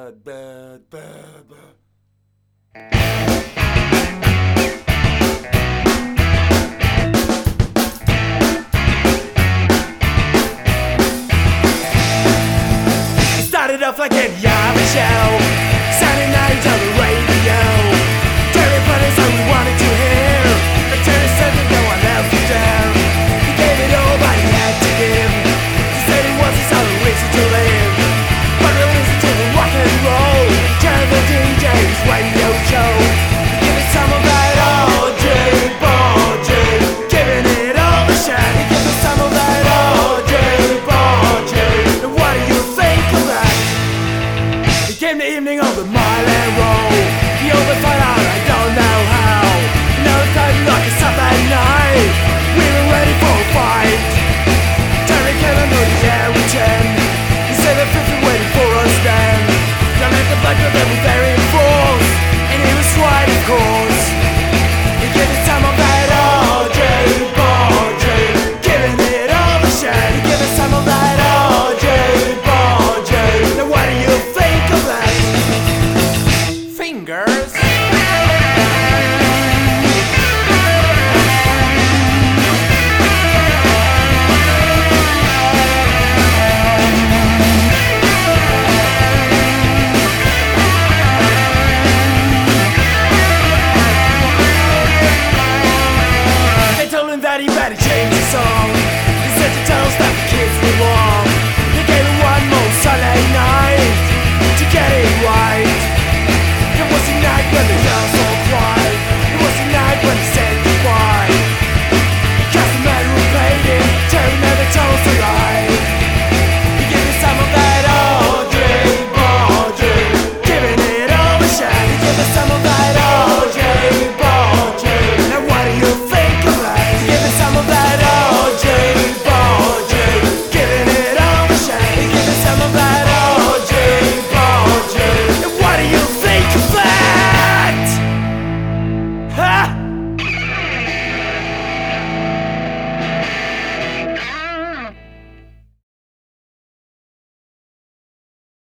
Started off like any other show, Saturday night on the radio. Dirty Brothers all we wanted to hear, until it said that no one else was there. He gave it all but he had to give. He said it was his only reason to live. But we listen to the rock and roll, turn the DJ's radio show. Give it some of that OG, giving it all a shot. Give it some of that OG, and what do you think of that? It came the evening of the Mile and Roll. He overthought out, I don't know how. Now it's time like a Saturday night.